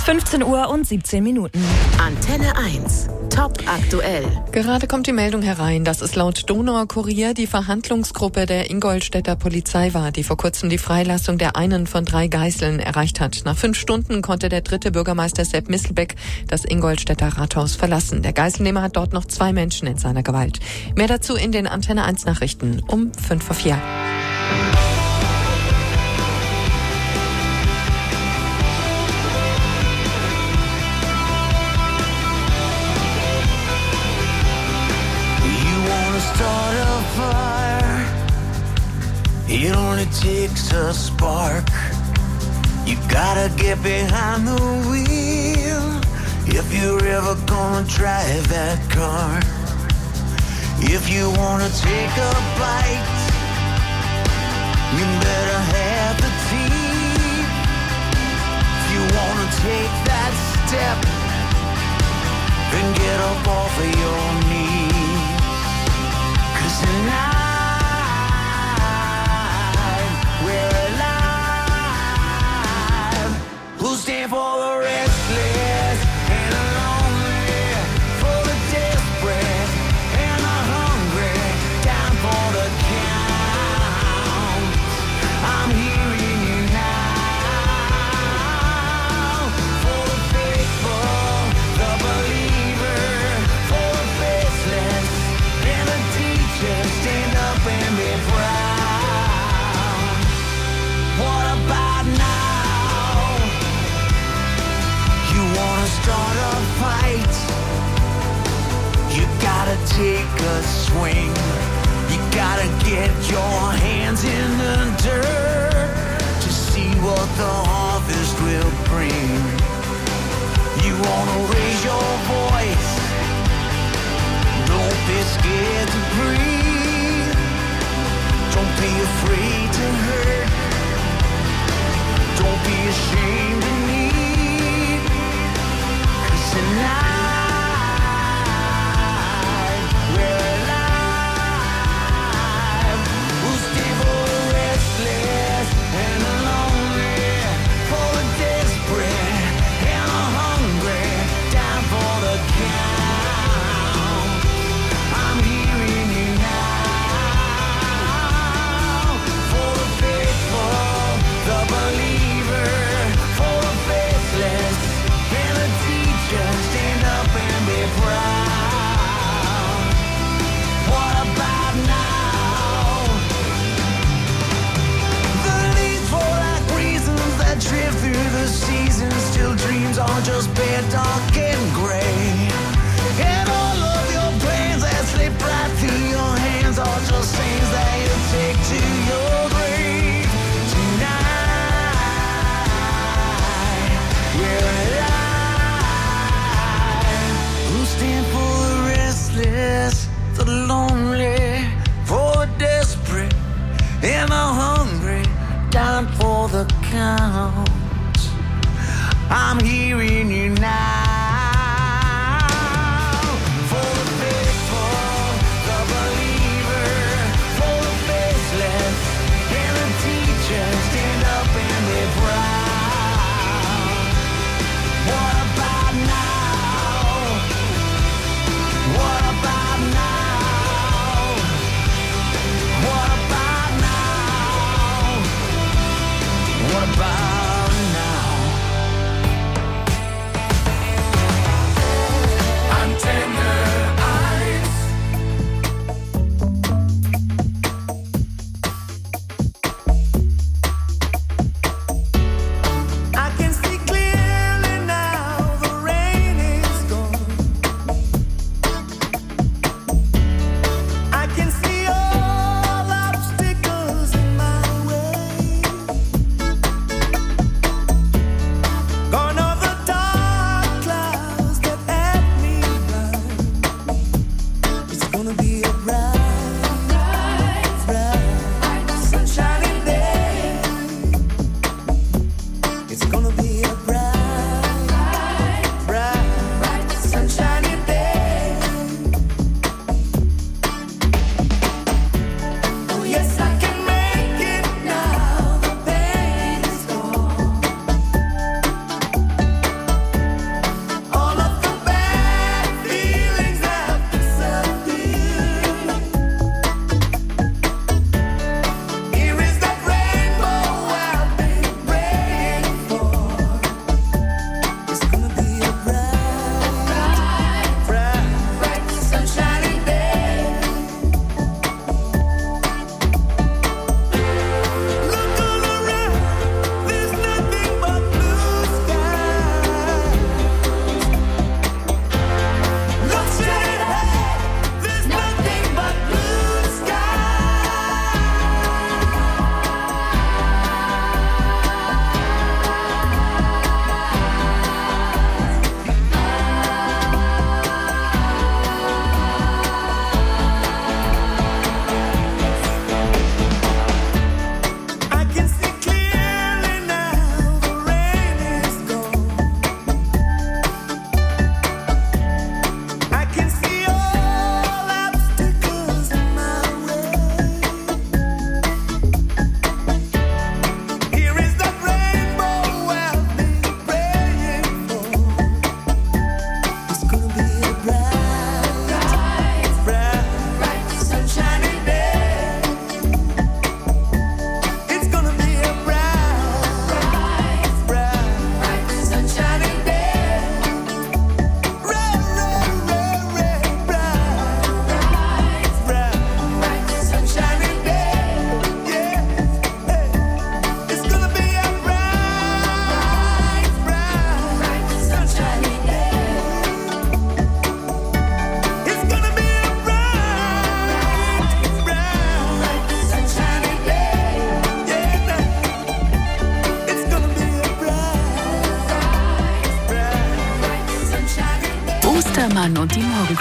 15 Uhr und 17 Minuten. Antenne 1. Top aktuell. Gerade kommt die Meldung herein, dass es laut Donauer Kurier die Verhandlungsgruppe der Ingolstädter Polizei war, die vor kurzem die Freilassung der einen von 3 Geiseln erreicht hat. Nach 5 Stunden konnte der 3. Bürgermeister Sepp Misselbeck das Ingolstädter Rathaus verlassen. Der Geiselnehmer hat dort noch 2 Menschen in seiner Gewalt. Mehr dazu in den Antenne 1 Nachrichten um 5:04. Start a fire. It only takes a spark. You gotta get behind the wheel if you're ever gonna drive that car. If you wanna take a bite, you better have the teeth. If you wanna take that step, then get up off of your knees. Tonight, we're alive. We'll stand for the restless and the lonely, for the desperate and the hungry, down for the count. I'm hearing you now. For the faithful, the believer, for the faceless and the just stand up and be proud. What about now? You wanna start a fight? You gotta take a swing. You gotta get your hands in the dirt to see what the harvest will bring. You wanna raise your voice? Don't be scared to breathe. Don't be afraid to hurt. Don't be ashamed to need. 'Cause tonight we're alive. We'll stay for the restless and the lonely, for the desperate and the hungry, down for the count. I'm hearing you now. For the faithful, the believer, for the faithless and the teacher, stand up and be proud. What about now? The leaves fall like reasons that drift through the seasons, till dreams are just bare, dark and gray. And all of your plans that slip right through your hands are just things that you take to your grave. Tonight, we're alive. We'll stand for the restless, the lonely, for the desperate and the hungry, down for the count. I'm hearing you now. Stand up and be proud. What about now? What about now? What about now? What about now? Antenne 1.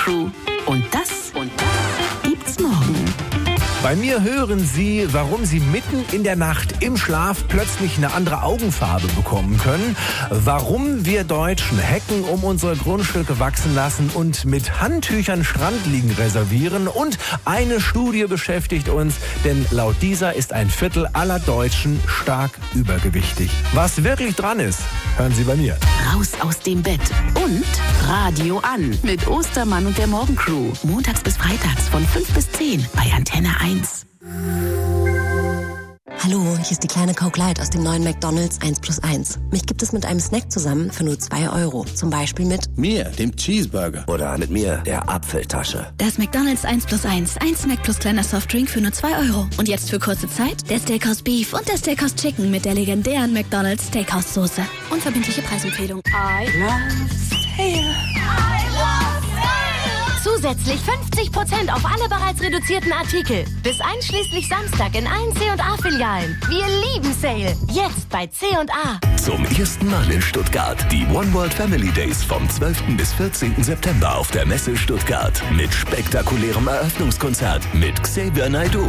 Morgencrew. Und das gibt's morgen. Bei mir hören Sie, warum Sie mitten in der Nacht im Schlaf plötzlich eine andere Augenfarbe bekommen können, warum wir Deutschen Hecken um unsere Grundstücke wachsen lassen und mit Handtüchern Strandliegen reservieren, und eine Studie beschäftigt uns, denn laut dieser ist ein Viertel aller Deutschen stark übergewichtig. Was wirklich dran ist, hören Sie bei mir. Raus aus dem Bett und Radio an mit Ostermann und der Morgencrew. Montags bis freitags von 5 bis 10 bei Antenne 1. Hallo, hier ist die kleine Coke Light aus dem neuen McDonald's 1+1. Mich gibt es mit einem Snack zusammen für nur 2 €. Zum Beispiel mit mir, dem Cheeseburger. Oder mit mir, der Apfeltasche. Das McDonald's 1+1. Ein Snack plus kleiner Softdrink für nur 2 €. Und jetzt für kurze Zeit der Steakhouse Beef und der Steakhouse Chicken mit der legendären McDonald's Steakhouse Soße. Unverbindliche Preisempfehlung. I love sale. Zusätzlich 50% auf alle bereits reduzierten Artikel. Bis einschließlich Samstag in allen C&A-Filialen. Wir lieben Sale. Jetzt bei C&A. Zum ersten Mal in Stuttgart die One World Family Days vom 12. bis 14. September auf der Messe Stuttgart. Mit spektakulärem Eröffnungskonzert mit Xavier Naidoo.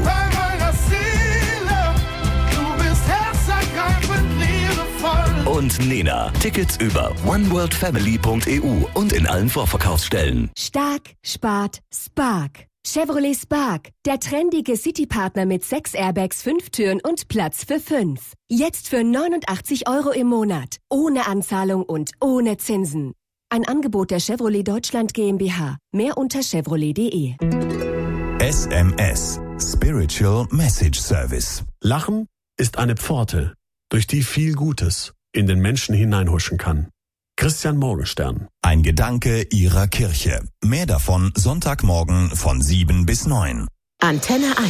Und Nena. Tickets über oneworldfamily.eu und in allen Vorverkaufsstellen. Stark, spart, Spark. Chevrolet Spark, der trendige City-Partner mit 6 Airbags, 5 Türen und Platz für 5. Jetzt für 89 € im Monat. Ohne Anzahlung und ohne Zinsen. Ein Angebot der Chevrolet Deutschland GmbH. Mehr unter chevrolet.de. SMS. Spiritual Message Service. Lachen ist eine Pforte, durch die viel Gutes in den Menschen hineinhuschen kann. Christian Morgenstern. Ein Gedanke Ihrer Kirche. Mehr davon Sonntagmorgen von 7 bis 9. Antenne 1.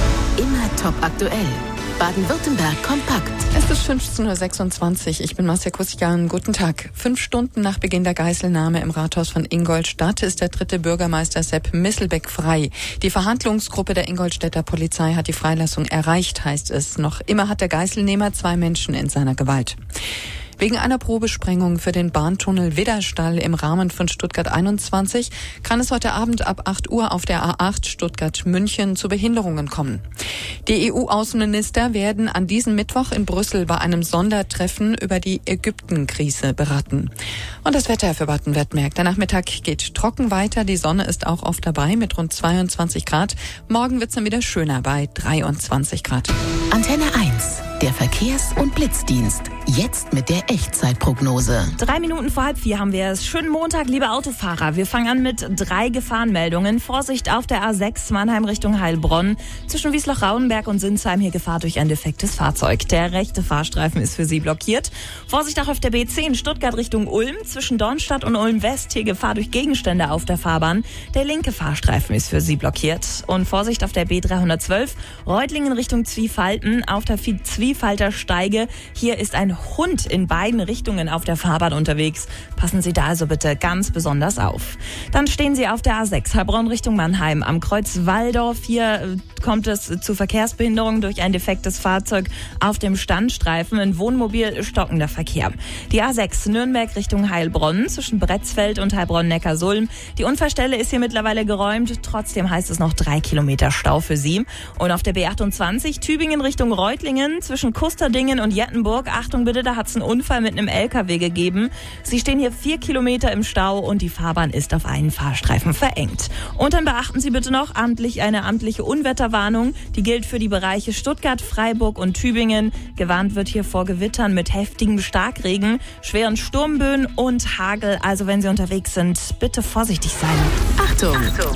Immer top aktuell. Baden-Württemberg kompakt. Es ist 15.26 Uhr. Ich bin Marcia Kusian. Guten Tag. 5 Stunden nach Beginn der Geiselnahme im Rathaus von Ingolstadt ist der 3. Bürgermeister Sepp Misselbeck frei. Die Verhandlungsgruppe der Ingolstädter Polizei hat die Freilassung erreicht, heißt es. Noch immer hat der Geiselnehmer 2 Menschen in seiner Gewalt. Wegen einer Probesprengung für den Bahntunnel Widderstall im Rahmen von Stuttgart 21 kann es heute Abend ab 8 Uhr auf der A8 Stuttgart-München zu Behinderungen kommen. Die EU-Außenminister werden an diesem Mittwoch in Brüssel bei einem Sondertreffen über die Ägypten-Krise beraten. Und das Wetter für Baden-Württemberg. Der Nachmittag geht trocken weiter. Die Sonne ist auch oft dabei mit rund 22 Grad. Morgen wird's dann wieder schöner bei 23 Grad. Antenne 1. Der Verkehrs- und Blitzdienst. Jetzt mit der Echtzeitprognose. 3 Minuten vor 3:30 haben wir es. Schönen Montag, liebe Autofahrer. Wir fangen an mit 3 Gefahrenmeldungen. Vorsicht auf der A6 Mannheim Richtung Heilbronn. Zwischen Wiesloch-Rauenberg und Sinsheim hier Gefahr durch ein defektes Fahrzeug. Der rechte Fahrstreifen ist für Sie blockiert. Vorsicht auch auf der B10 Stuttgart Richtung Ulm. Zwischen Dornstadt und Ulm West hier Gefahr durch Gegenstände auf der Fahrbahn. Der linke Fahrstreifen ist für Sie blockiert. Und Vorsicht auf der B312 Reutlingen Richtung Zwiefalten. Auf der Zwiefalter Steige. Hier ist ein Hund in beiden Richtungen auf der Fahrbahn unterwegs. Passen Sie da also bitte ganz besonders auf. Dann stehen Sie auf der A6 Heilbronn Richtung Mannheim am Kreuz Walldorf. Hier kommt es zu Verkehrsbehinderungen durch ein defektes Fahrzeug auf dem Standstreifen. Ein Wohnmobil stockender Verkehr. Die A6 Nürnberg Richtung Heilbronn zwischen Bretzfeld und Heilbronn-Neckarsulm. Die Unfallstelle ist hier mittlerweile geräumt. Trotzdem heißt es noch 3 Kilometer Stau für Sie. Und auf der B28 Tübingen Richtung Reutlingen zwischen Kusterdingen und Jettenburg. Achtung bitte, da hat es einen Unfall mit einem LKW gegeben. Sie stehen hier 4 Kilometer im Stau und die Fahrbahn ist auf einen Fahrstreifen verengt. Und dann beachten Sie bitte noch eine amtliche Unwetterwarnung. Die gilt für die Bereiche Stuttgart, Freiburg und Tübingen. Gewarnt wird hier vor Gewittern mit heftigem Starkregen, schweren Sturmböen und Hagel. Also wenn Sie unterwegs sind, bitte vorsichtig sein. Achtung!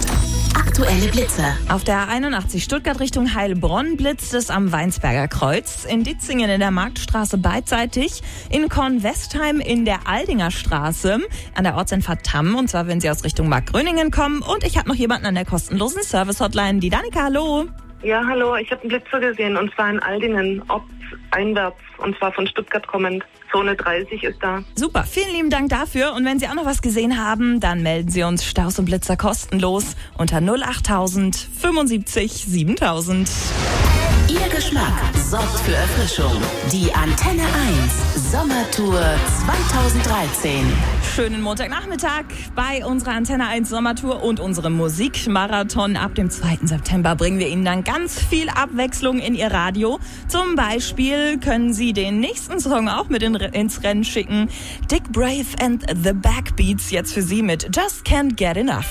Aktuelle Blitze. Auf der 81 Stuttgart Richtung Heilbronn blitzt es am Weinsberger Kreuz. In Ditzingen in der Marktstraße beidseitig. In Kornwestheim in der Aldinger Straße. An der Ortsendfahrt Tamm. Und zwar, wenn Sie aus Richtung Markgröningen kommen. Und ich habe noch jemanden an der kostenlosen Service-Hotline. Die Danica, hallo. Ja, hallo. Ich habe einen Blitzer gesehen. Und zwar in Aldingen. Einwärts. Und zwar von Stuttgart kommend. Zone 30 ist da. Super, vielen lieben Dank dafür. Und wenn Sie auch noch was gesehen haben, dann melden Sie uns Staus und Blitzer kostenlos unter 08000 75 7000. Ihr Geschmack sorgt für Erfrischung. Die Antenne 1 Sommertour 2013. Schönen Montagnachmittag bei unserer Antenne 1 Sommertour und unserem Musikmarathon. Ab dem 2. September bringen wir Ihnen dann ganz viel Abwechslung in Ihr Radio. Zum Beispiel können Sie den nächsten Song auch mit ins Rennen schicken. Dick Brave and the Backbeats jetzt für Sie mit Just Can't Get Enough.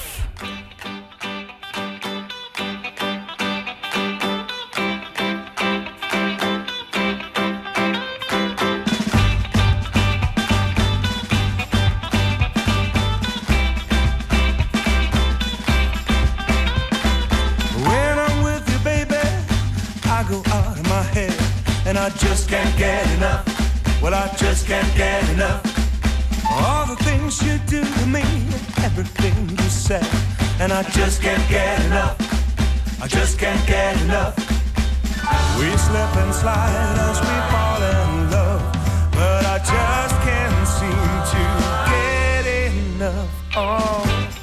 And I just can't get enough. Well, I just can't get enough. All the things you do to me, everything you say. And I just can't get enough. I just can't get enough. We slip and slide as we fall in love, but I just can't seem to get enough. Oh.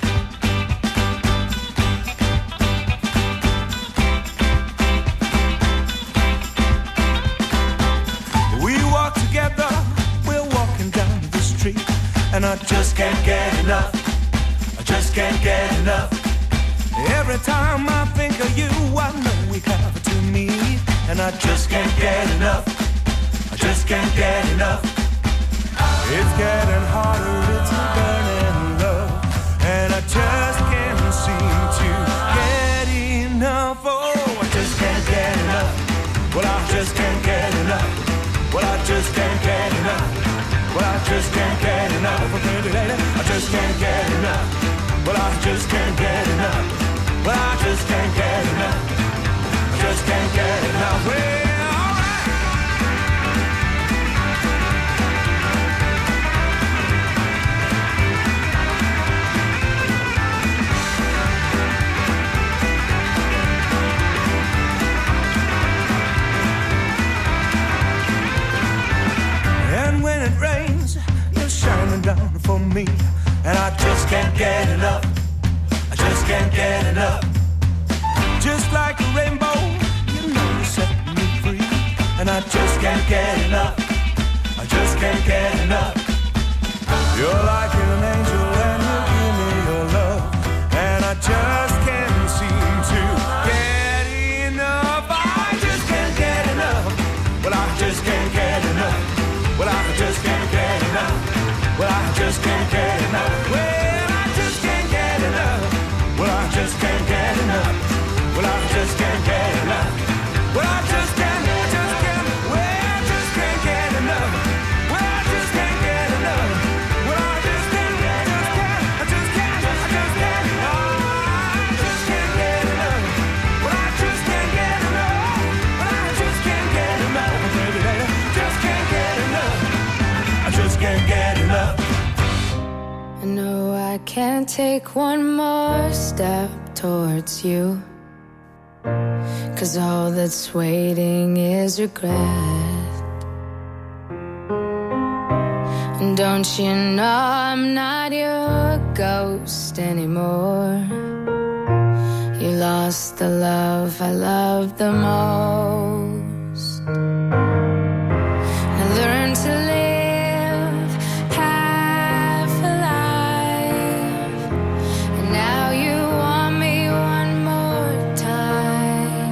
And I just can't get enough. I just can't get enough. Every time I think of you, I know we have to meet. And I just can't get enough. I just can't get enough. It's getting harder, it's a burning love. And I just can't seem to get enough. Oh, I just can't get enough. Well, I just can't get enough. Well, I just can't get enough. Well, I just can't get enough of pretty lady. I just can't get enough. Well, I just can't get enough. Well, I just can't get enough. I just can't get enough. Well, down for me, and I just can't get enough. I just can't get enough. Just like a rainbow, you know you set me free, and I just can't get enough. I just can't get enough. You're like an angel and you give me your love, and I just can't seem to get enough. I just can't get enough. Well, I just can't get enough. Well, I just can't get enough. Well, I just can't get enough. Well, I just can't get enough. Well, I just can't get enough. Well, I just can't get enough. Well, I just can't, well, I just can't get enough. Well, I just can't get enough. Well, I just can't, I just can't, oh, I just can't get enough. Well, I just can't get enough. Well, I just can't get enough. Baby, baby, just can't get enough. I just can't get enough. I know I can't take one more step towards you, 'cause all that's waiting is regret. And don't you know I'm not your ghost anymore? You lost the love I loved the most. I learned to live half alive, and now you want me one more time.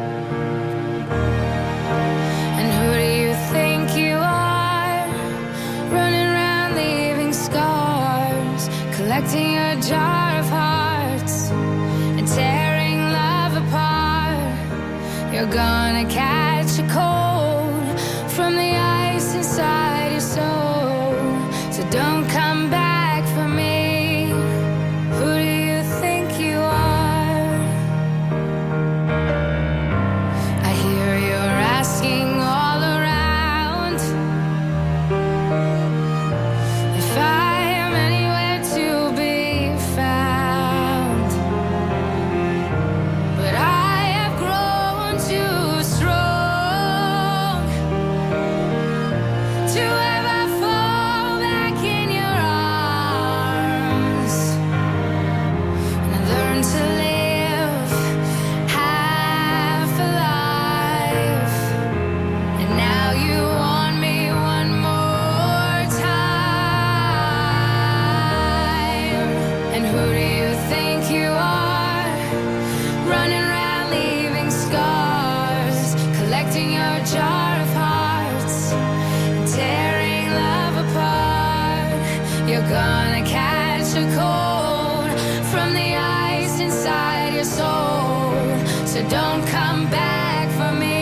And who do you think you are, running around leaving scars, collecting a jar of hearts and tearing love apart? You're gonna catch a cold from the ice inside your soul, so don't come back for me. Who do you think you are? I hear you're asking all around if I am anywhere to be found, but I have grown too strong gonna catch a cold from the ice inside your soul. So don't come back for me.